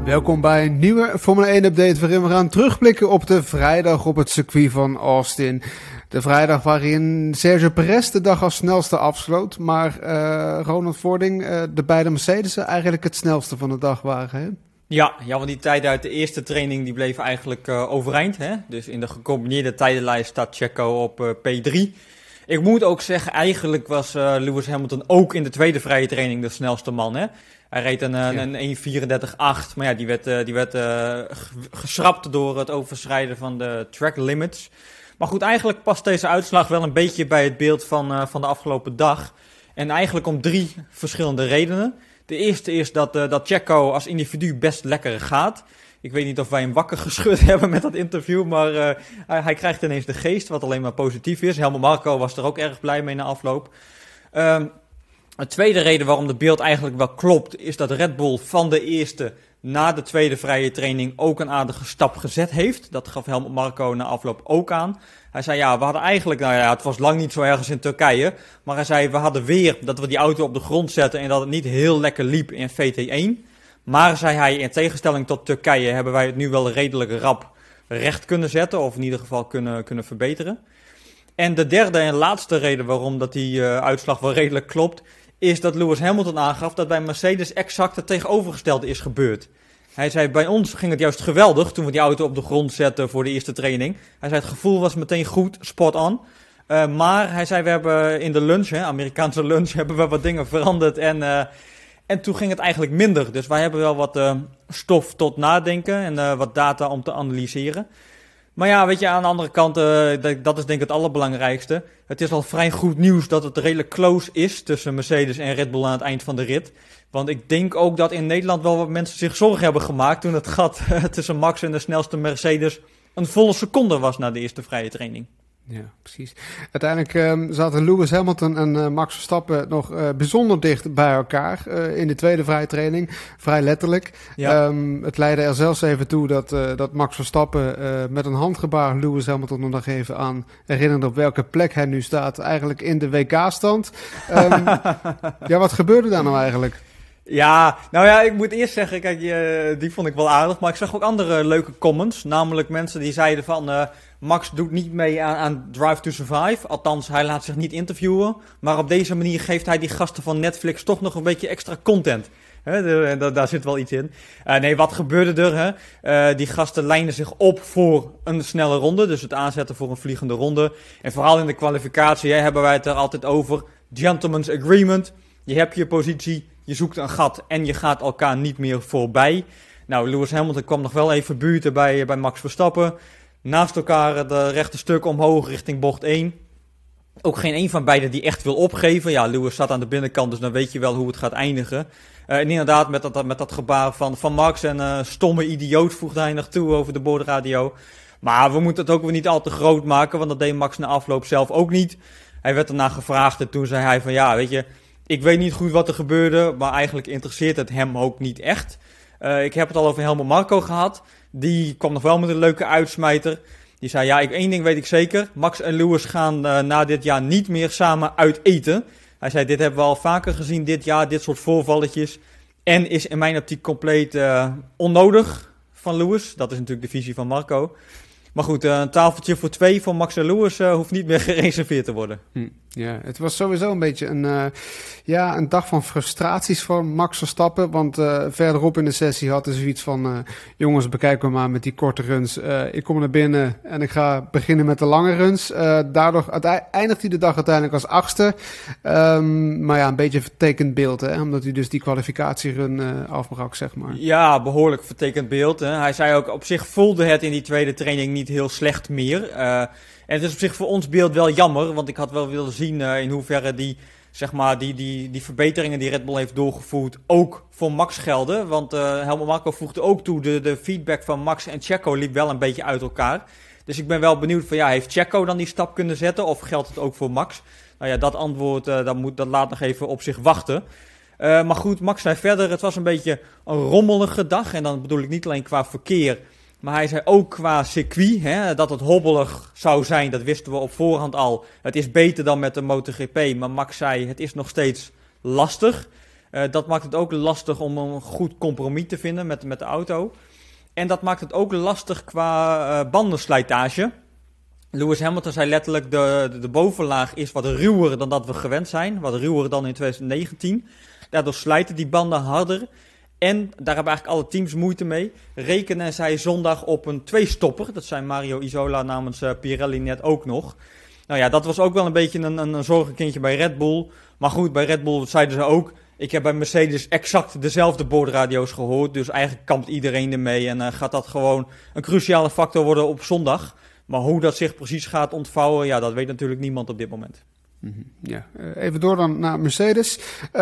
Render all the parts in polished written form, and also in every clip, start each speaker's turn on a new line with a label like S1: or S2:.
S1: Welkom bij een nieuwe Formule 1 update waarin we gaan terugblikken op de vrijdag op het circuit van Austin. De vrijdag waarin Sergio Perez de dag als snelste afsloot, maar Ronald Vording, de beide Mercedes'en eigenlijk het snelste van de dag waren, hè?
S2: Ja, want die tijden uit de eerste training die bleven eigenlijk overeind. Hè? Dus in de gecombineerde tijdenlijst staat Checo op P3. Ik moet ook zeggen, eigenlijk was Lewis Hamilton ook in de tweede vrije training de snelste man. Hè? Hij reed een 1.34.8, maar ja, die werd geschrapt door het overschrijden van de track limits. Maar goed, eigenlijk past deze uitslag wel een beetje bij het beeld van de afgelopen dag. En eigenlijk om 3 verschillende redenen. De eerste is dat Checo als individu best lekker gaat. Ik weet niet of wij hem wakker geschud hebben met dat interview, maar hij krijgt ineens de geest, wat alleen maar positief is. Helmut Marko was er ook erg blij mee na afloop. Een tweede reden waarom de beeld eigenlijk wel klopt, is dat Red Bull van de eerste na de tweede vrije training ook een aardige stap gezet heeft. Dat gaf Helmut Marko na afloop ook aan. Hij zei, we hadden eigenlijk, het was lang niet zo ergens in Turkije, maar hij zei, we hadden weer dat we die auto op de grond zetten en dat het niet heel lekker liep in VT1. Maar, zei hij, in tegenstelling tot Turkije hebben wij het nu wel redelijk rap recht kunnen zetten, of in ieder geval kunnen verbeteren. En de derde en laatste reden waarom dat die uitslag wel redelijk klopt, is dat Lewis Hamilton aangaf dat bij Mercedes exact het tegenovergestelde is gebeurd. Hij zei, bij ons ging het juist geweldig toen we die auto op de grond zetten voor de eerste training. Hij zei, het gevoel was meteen goed, spot on. Maar hij zei, we hebben in de lunch, Amerikaanse lunch, hebben we wat dingen veranderd en toen ging het eigenlijk minder. Dus wij hebben wel wat stof tot nadenken en wat data om te analyseren. Maar ja, weet je, aan de andere kant, dat is denk ik het allerbelangrijkste. Het is al vrij goed nieuws dat het redelijk close is tussen Mercedes en Red Bull aan het eind van de rit. Want ik denk ook dat in Nederland wel wat mensen zich zorgen hebben gemaakt toen het gat tussen Max en de snelste Mercedes een volle seconde was na de eerste vrije training.
S1: Ja, precies. Uiteindelijk zaten Lewis Hamilton en Max Verstappen nog bijzonder dicht bij elkaar in de tweede vrije training. Vrij letterlijk. Ja. Het leidde er zelfs even toe dat Max Verstappen met een handgebaar Lewis Hamilton er nog even aan herinnerde op welke plek hij nu staat. Eigenlijk in de WK-stand. Wat gebeurde daar nou eigenlijk?
S2: Ja, nou ja, ik moet eerst zeggen, kijk, die vond ik wel aardig. Maar ik zag ook andere leuke comments. Namelijk mensen die zeiden van, Max doet niet mee aan Drive to Survive. Althans, hij laat zich niet interviewen. Maar op deze manier geeft hij die gasten van Netflix toch nog een beetje extra content. Daar zit wel iets in. Nee, wat gebeurde er? Die gasten lijnen zich op voor een snelle ronde. Dus het aanzetten voor een vliegende ronde. En vooral in de kwalificatie hebben wij het er altijd over. Gentleman's agreement. Je hebt je positie. Je zoekt een gat en je gaat elkaar niet meer voorbij. Nou, Lewis Hamilton kwam nog wel even buurten bij Max Verstappen. Naast elkaar het rechte stuk omhoog richting bocht 1. Ook geen een van beiden die echt wil opgeven. Ja, Lewis staat aan de binnenkant, dus dan weet je wel hoe het gaat eindigen. En inderdaad, met dat gebaar van Max en stomme idioot voegde hij nog toe over de boordradio. Maar we moeten het ook weer niet al te groot maken, want dat deed Max na afloop zelf ook niet. Hij werd erna gevraagd en toen zei hij van ja, weet je, ik weet niet goed wat er gebeurde, maar eigenlijk interesseert het hem ook niet echt. Ik heb het al over Helmut Marko gehad. Die kwam nog wel met een leuke uitsmijter. Die zei, één ding weet ik zeker. Max en Lewis gaan na dit jaar niet meer samen uit eten. Hij zei, dit hebben we al vaker gezien dit jaar, dit soort voorvalletjes. En is in mijn optiek compleet onnodig van Lewis. Dat is natuurlijk de visie van Marko. Maar goed, een tafeltje voor 2 voor Max en Lewis hoeft niet meer gereserveerd te worden.
S1: Ja, het was sowieso een beetje een dag van frustraties voor Max Verstappen. Want verderop in de sessie had hij zoiets van, jongens, bekijk me maar met die korte runs. Ik kom naar binnen en ik ga beginnen met de lange runs. Daardoor eindigt hij de dag uiteindelijk als 8e. Maar ja, een beetje een vertekend beeld, hè? Omdat hij dus die kwalificatierun afbrak, zeg maar.
S2: Ja, behoorlijk vertekend beeld. Hè? Hij zei ook, op zich voelde het in die tweede training niet heel slecht meer. En het is op zich voor ons beeld wel jammer, want ik had wel willen zien in hoeverre die verbeteringen die Red Bull heeft doorgevoerd ook voor Max gelden. Want Helmut Marko voegde ook toe, de feedback van Max en Checo liep wel een beetje uit elkaar. Dus ik ben wel benieuwd van heeft Checo dan die stap kunnen zetten of geldt het ook voor Max? Nou ja, dat antwoord dat laat nog even op zich wachten. Maar goed, Max zei verder, het was een beetje een rommelige dag. En dan bedoel ik niet alleen qua verkeer, maar hij zei ook qua circuit, dat het hobbelig zou zijn. Dat wisten we op voorhand al. Het is beter dan met de MotoGP, maar Max zei, het is nog steeds lastig. Dat maakt het ook lastig om een goed compromis te vinden met de auto. En dat maakt het ook lastig qua bandenslijtage. Lewis Hamilton zei letterlijk, de bovenlaag is wat ruwer dan dat we gewend zijn. Wat ruwer dan in 2019. Daardoor slijten die banden harder. En daar hebben eigenlijk alle teams moeite mee. Rekenen zij zondag op een tweestopper. Dat zei Mario Isola namens Pirelli net ook nog. Nou ja, dat was ook wel een beetje een zorgenkindje bij Red Bull. Maar goed, bij Red Bull zeiden ze ook... Ik heb bij Mercedes exact dezelfde boordradio's gehoord. Dus eigenlijk kampt iedereen ermee. En gaat dat gewoon een cruciale factor worden op zondag. Maar hoe dat zich precies gaat ontvouwen... Ja, dat weet natuurlijk niemand op dit moment.
S1: Ja, even door dan naar Mercedes.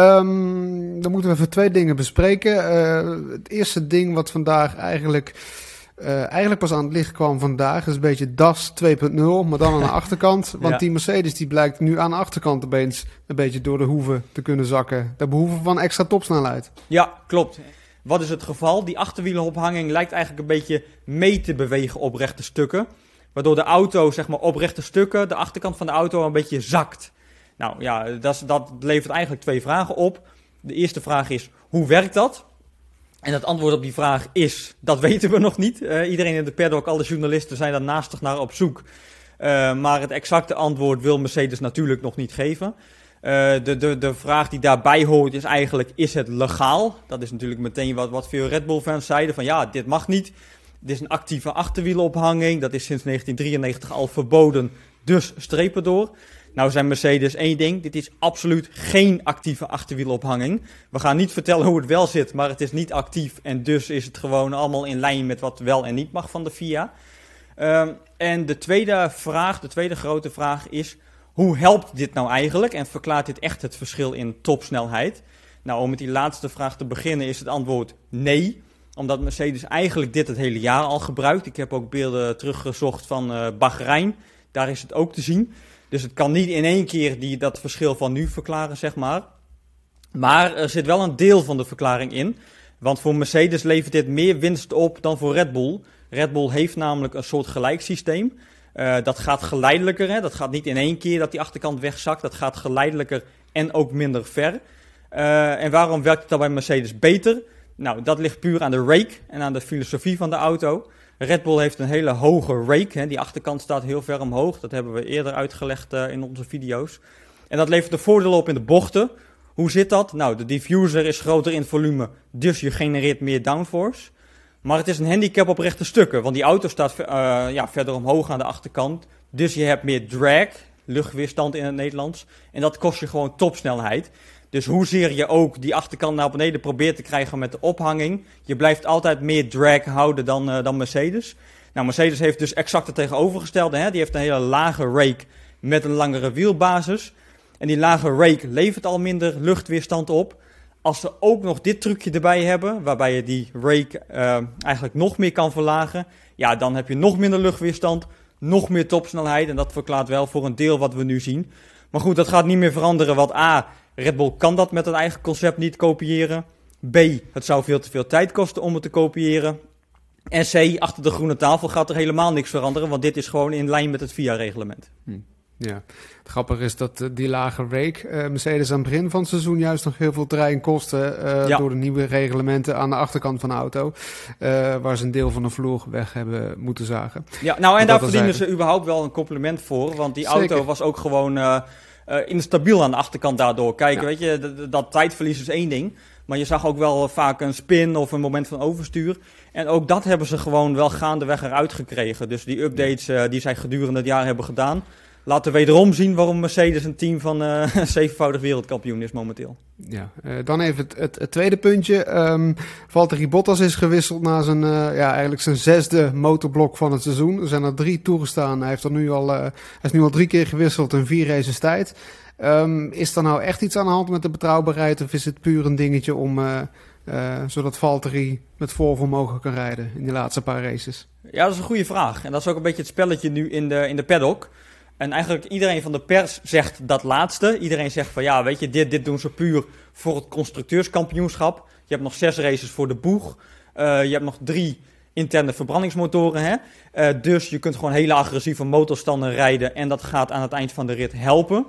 S1: Dan moeten we even 2 dingen bespreken. Het eerste ding wat vandaag eigenlijk pas aan het licht kwam vandaag... is een beetje DAS 2.0, maar dan aan de achterkant. Want die Mercedes die blijkt nu aan de achterkant opeens... een beetje door de hoeven te kunnen zakken. Ter behoeve van extra topsnelheid.
S2: Ja, klopt. Wat is het geval? Die achterwielerophanging lijkt eigenlijk een beetje mee te bewegen op rechte stukken... Waardoor de auto, zeg maar, op rechte stukken, de achterkant van de auto een beetje zakt. Nou ja, dat levert eigenlijk 2 vragen op. De eerste vraag is, hoe werkt dat? En het antwoord op die vraag is, dat weten we nog niet. Iedereen in de paddock, alle journalisten zijn daar naastig naar op zoek. Maar het exacte antwoord wil Mercedes natuurlijk nog niet geven. De vraag die daarbij hoort is eigenlijk, is het legaal? Dat is natuurlijk meteen wat veel Red Bull fans zeiden van ja, dit mag niet. Dit is een actieve achterwielelophanging. Dat is sinds 1993 al verboden. Dus strepen door. Nou zijn Mercedes 1 ding. Dit is absoluut geen actieve achterwielelophanging. We gaan niet vertellen hoe het wel zit. Maar het is niet actief. En dus is het gewoon allemaal in lijn met wat wel en niet mag van de FIA. En de tweede grote vraag is... Hoe helpt dit nou eigenlijk? En verklaart dit echt het verschil in topsnelheid? Nou, om met die laatste vraag te beginnen is het antwoord nee... Omdat Mercedes eigenlijk dit het hele jaar al gebruikt. Ik heb ook beelden teruggezocht van Bahrein. Daar is het ook te zien. Dus het kan niet in één keer dat verschil van nu verklaren, zeg maar. Maar er zit wel een deel van de verklaring in. Want voor Mercedes levert dit meer winst op dan voor Red Bull. Red Bull heeft namelijk een soort gelijksysteem. Dat gaat geleidelijker. Hè? Dat gaat niet in één keer dat die achterkant wegzakt. Dat gaat geleidelijker en ook minder ver. En waarom werkt het dan bij Mercedes beter? Nou, dat ligt puur aan de rake en aan de filosofie van de auto. Red Bull heeft een hele hoge rake. Hè. Die achterkant staat heel ver omhoog. Dat hebben we eerder uitgelegd in onze video's. En dat levert de voordelen op in de bochten. Hoe zit dat? Nou, de diffuser is groter in volume, dus je genereert meer downforce. Maar het is een handicap op rechte stukken, want die auto staat verder omhoog aan de achterkant. Dus je hebt meer drag, luchtweerstand in het Nederlands. En dat kost je gewoon topsnelheid. Dus hoezeer je ook die achterkant naar beneden probeert te krijgen met de ophanging, je blijft altijd meer drag houden dan Mercedes. Nou, Mercedes heeft dus exact het tegenovergestelde. Hè? Die heeft een hele lage rake met een langere wielbasis. En die lage rake levert al minder luchtweerstand op. Als ze ook nog dit trucje erbij hebben, waarbij je die rake eigenlijk nog meer kan verlagen, ja, dan heb je nog minder luchtweerstand, nog meer topsnelheid. En dat verklaart wel voor een deel wat we nu zien. Maar goed, dat gaat niet meer veranderen, want A, Red Bull kan dat met een eigen concept niet kopiëren. B, het zou veel te veel tijd kosten om het te kopiëren. En C, achter de groene tafel gaat er helemaal niks veranderen, want dit is gewoon in lijn met het FIA-reglement.
S1: Ja, het grappige is dat die lage rake Mercedes aan het begin van het seizoen juist nog heel veel terrein kostte door de nieuwe reglementen aan de achterkant van de auto, waar ze een deel van de vloer weg hebben moeten zagen.
S2: Ja, nou en daar verdienen ze überhaupt wel een compliment voor, want die auto was ook gewoon instabiel aan de achterkant daardoor. Kijk, weet je, dat tijdverlies is één ding, maar je zag ook wel vaak een spin of een moment van overstuur. En ook dat hebben ze gewoon wel gaandeweg eruit gekregen. Dus die updates die zij gedurende het jaar hebben gedaan, laten we wederom zien waarom Mercedes een team van 7-voudig wereldkampioen is momenteel. Ja,
S1: dan even het tweede puntje. Valtteri Bottas is gewisseld na eigenlijk zijn 6e motorblok van het seizoen. Er zijn er 3 toegestaan. Hij is nu al 3 keer gewisseld in 4 races tijd. Is er nou echt iets aan de hand met de betrouwbaarheid? Of is het puur een dingetje om zodat Valtteri met voorvermogen kan rijden in die laatste paar races?
S2: Ja, dat is een goede vraag. En dat is ook een beetje het spelletje nu in de paddock. En eigenlijk iedereen van de pers zegt dat laatste. Iedereen zegt van ja, weet je, dit doen ze puur voor het constructeurskampioenschap. Je hebt nog 6 races voor de boeg. Je hebt nog 3 interne verbrandingsmotoren. Hè? Dus je kunt gewoon hele agressieve motorstanden rijden. En dat gaat aan het eind van de rit helpen.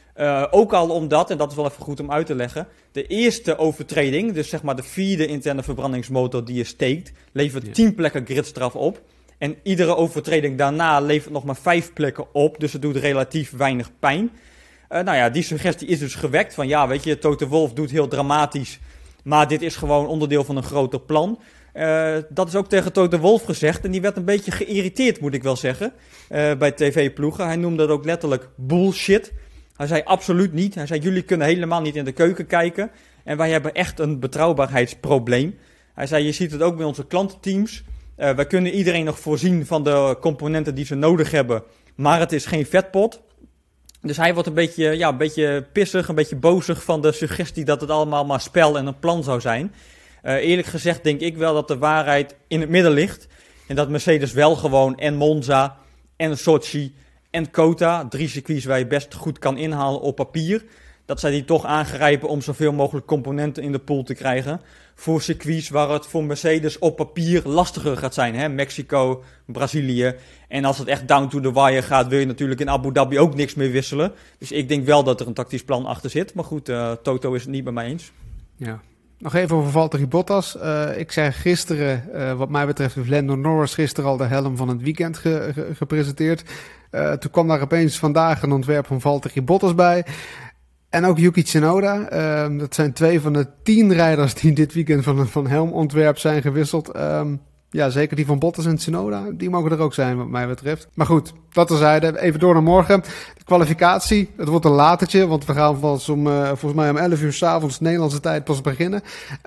S2: Ook al omdat, en dat is wel even goed om uit te leggen, de eerste overtreding, dus zeg maar de 4e interne verbrandingsmotor die je steekt, levert 10 plekken gridstraf op. En iedere overtreding daarna levert nog maar 5 plekken op, dus het doet relatief weinig pijn. Die suggestie is dus gewekt van ja, weet je, Toto Wolff doet heel dramatisch, maar dit is gewoon onderdeel van een groter plan. Dat is ook tegen Toto Wolff gezegd en die werd een beetje geïrriteerd, moet ik wel zeggen, bij tv-ploegen. Hij noemde dat ook letterlijk bullshit. Hij zei absoluut niet. Hij zei, jullie kunnen helemaal niet in de keuken kijken. En wij hebben echt een betrouwbaarheidsprobleem. Hij zei, je ziet het ook bij onze klantenteams. Wij kunnen iedereen nog voorzien van de componenten die ze nodig hebben. Maar het is geen vetpot. Dus hij wordt een beetje pissig, een beetje bozig van de suggestie dat het allemaal maar spel en een plan zou zijn. Eerlijk gezegd denk ik wel dat de waarheid in het midden ligt. En dat Mercedes wel gewoon en Monza en Sochi en Kota, 3 circuits waar je best goed kan inhalen op papier, dat zij die toch aangrijpen om zoveel mogelijk componenten in de pool te krijgen. Voor circuits waar het voor Mercedes op papier lastiger gaat zijn. Hè? Mexico, Brazilië. En als het echt down to the wire gaat, wil je natuurlijk in Abu Dhabi ook niks meer wisselen. Dus ik denk wel dat er een tactisch plan achter zit. Maar goed, Toto is het niet bij mij eens.
S1: Ja. Nog even over Valtteri Bottas. Ik zei gisteren, wat mij betreft, heeft Lando Norris gisteren al de helm van het weekend gepresenteerd. Toen kwam daar opeens vandaag een ontwerp van Valtteri Bottas bij. En ook Yuki Tsunoda. Dat zijn 2 van de 10 rijders die dit weekend van helmontwerp zijn gewisseld. Zeker die van Bottas en Tsunoda. Die mogen er ook zijn, wat mij betreft. Maar goed, dat terzijde. Even door naar morgen. De kwalificatie. Het wordt een latertje, want we gaan volgens mij om 11 uur 's avonds Nederlandse tijd pas beginnen.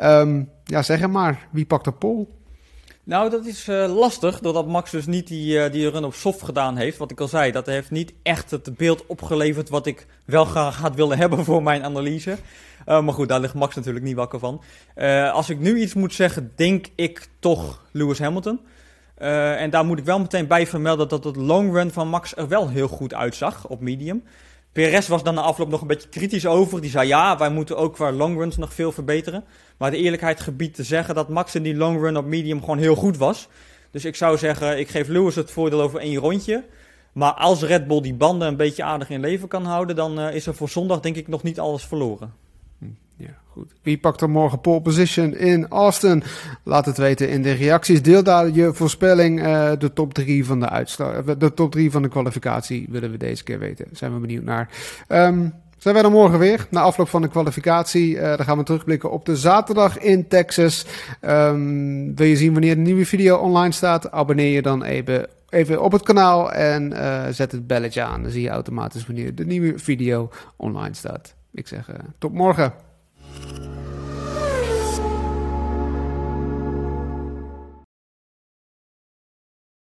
S1: Zeg hem maar. Wie pakt de pole?
S2: Nou, dat is lastig, doordat Max dus niet die run op soft gedaan heeft. Wat ik al zei, dat heeft niet echt het beeld opgeleverd wat ik wel graag had willen hebben voor mijn analyse. Maar goed, daar ligt Max natuurlijk niet wakker van. Als ik nu iets moet zeggen, denk ik toch Lewis Hamilton. En daar moet ik wel meteen bij vermelden dat het long run van Max er wel heel goed uitzag op medium. Perez was dan na afloop nog een beetje kritisch over. Die zei ja, wij moeten ook qua longruns nog veel verbeteren. Maar de eerlijkheid gebiedt te zeggen dat Max in die longrun op medium gewoon heel goed was. Dus ik zou zeggen, ik geef Lewis het voordeel over 1 rondje. Maar als Red Bull die banden een beetje aardig in leven kan houden, dan is er voor zondag denk ik nog niet alles verloren.
S1: Ja, goed. Wie pakt er morgen pole position in Austin? Laat het weten in de reacties. Deel daar je voorspelling. De top 3 van de uitslag. De top 3 van de kwalificatie willen we deze keer weten. Zijn we benieuwd naar. Zijn wij dan morgen weer, na afloop van de kwalificatie. Dan gaan we terugblikken op de zaterdag in Texas. Wil je zien wanneer de nieuwe video online staat? Abonneer je dan even op het kanaal en zet het belletje aan. Dan zie je automatisch wanneer de nieuwe video online staat. Ik zeg tot morgen.